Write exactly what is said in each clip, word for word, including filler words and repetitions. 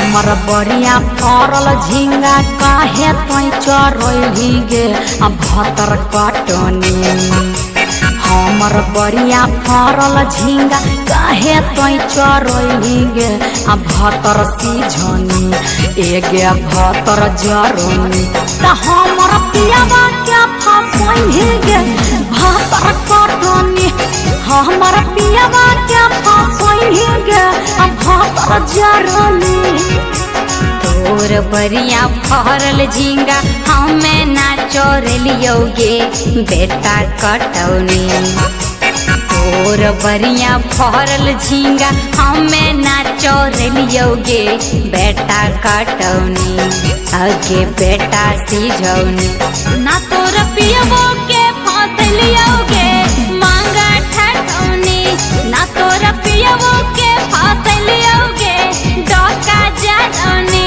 हमर बढ़िया फरल झिंगा काहे तोई चरोही गे आ भतर कटनी हमर बढ़िया फरल झिंगा काहे तोई चरोही गे आ भतर सीझनी एगे भतर जरोनी त हमर पियावा के फसोही गे भतर कटनी हमर पियावा के फसोही गे आ भतर जरोनी तोर बढ़िया फरल झिंगा हमें ना चोरलियोगे बेटा कटौनी तोर बढ़िया फरल झिंगा हमें ना चोरलियोगे बेटा कटौनी आगे बेटा सीझौनी ना तोर पियबो के फसलियोगे मांगा ठठौनी ना तोर पियबो के फसलियोगे डोका जरौनी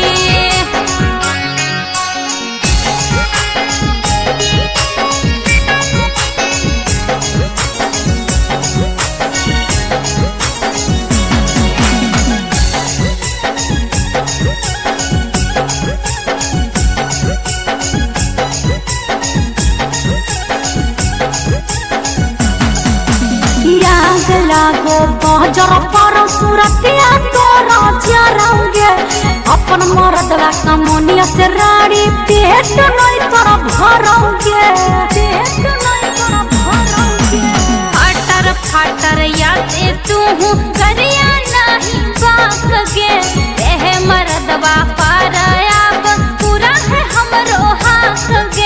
लागो बाजार पर सूरतिया तोरा जरौगे अपन मर्दवा कमोनिया से राड़ी पेट नहीं तोरा भरौगे पेट नहीं तोरा भरौगे फटर फटर याद तू गरिया नहीं बाकगे एह मर्दवा पर अब पूरा है हमरो हाकगे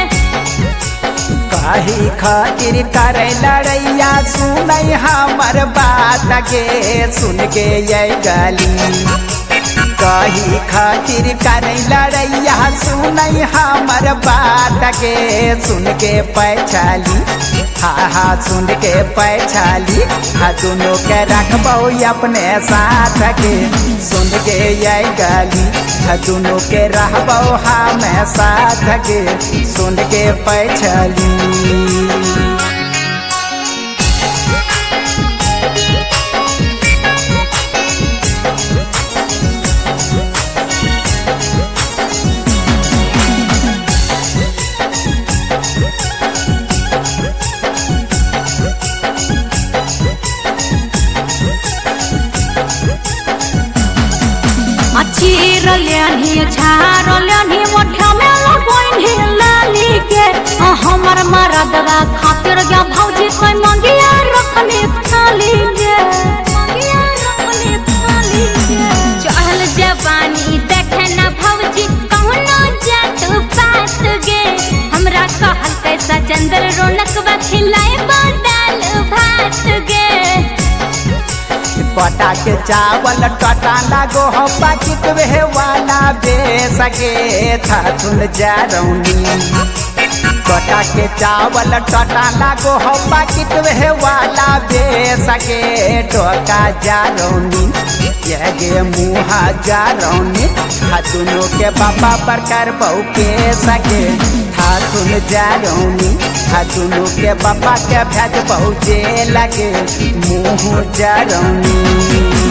काहे खातिर करे लड़ैया सुनई हमर बात के सुन के ये गाली काहे खातिर करे लड़ैया सुनई हमर बात के सुन के पैछाली हा हा सुन के पैछाली हा दोनों के रखबो अपने साथ के सुन के ये गाली हा दोनों के रहबो हमें साथ के सुन के पैछाली चीर लेनी झार लेनी मोठा में लगोइनी लाली के हमर मरदवा खातिर गया भौजी कोई मंगिया रखनी थाली के मंगिया रखनी थाली के चहल जवानी देखे ना भौजी कहुनो जात पात गे हमरा कहल कैसा चंद्र रौनक बा खिलाए दाल भात गे पटा के चावल टटा लागो हो पाकिट वे वाला बे सके था तुल जरौनी पटा के चावल टटा लागो हो पाकिट वे वाला बे सके टोका जरौनी ये गे मुहा जरौनी हा दोनों के बाबा बरकर बहु के सके था तुल जरौनी हा दोनों के बाबा के भेज बहु जे लगे मुँह जरौनी